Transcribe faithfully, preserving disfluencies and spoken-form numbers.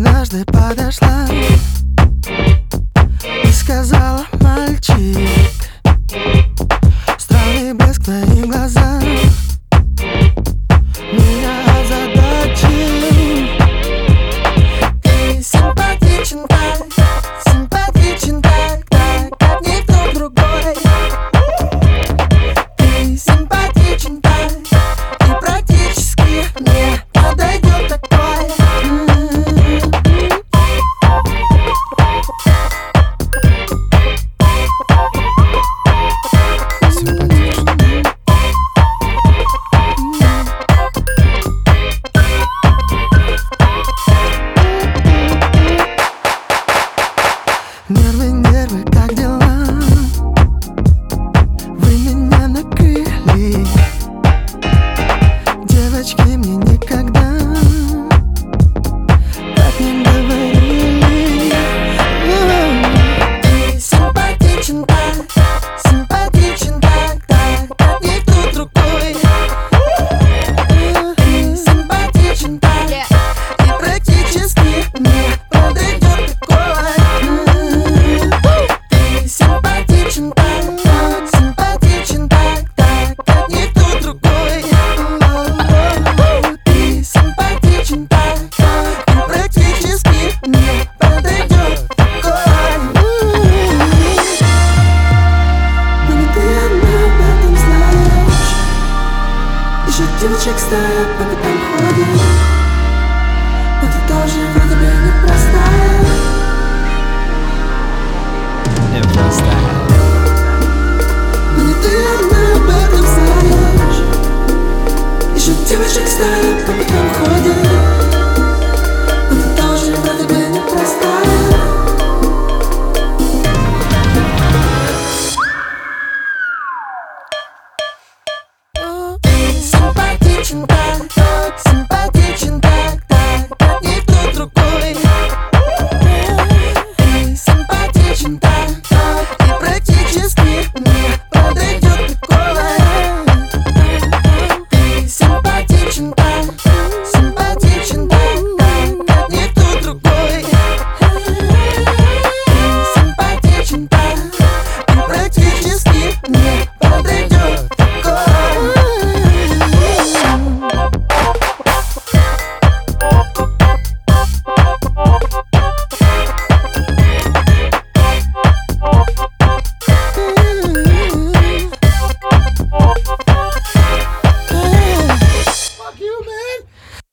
Однажды подошла и сказала: мальчик, странный блеск в твоих глазах меня озадачил. Ты симпатичен так, симпатичен так, так, как никто другой. Ты симпатичен так, и практически не подойдет такой. Нервы, нервы, как дела? Вы меня накрыли. Девочки мне никогда так не говорили. Ты симпатичен так, симпатичен так, так, как никто другой. Ты симпатичен так, и практически не подойдет такой. Девочек стая по пятам ходит, но ты тоже вроде бы непростая. Непростая. Но не ты одна об этом знаешь. Еще девочек стая по пятам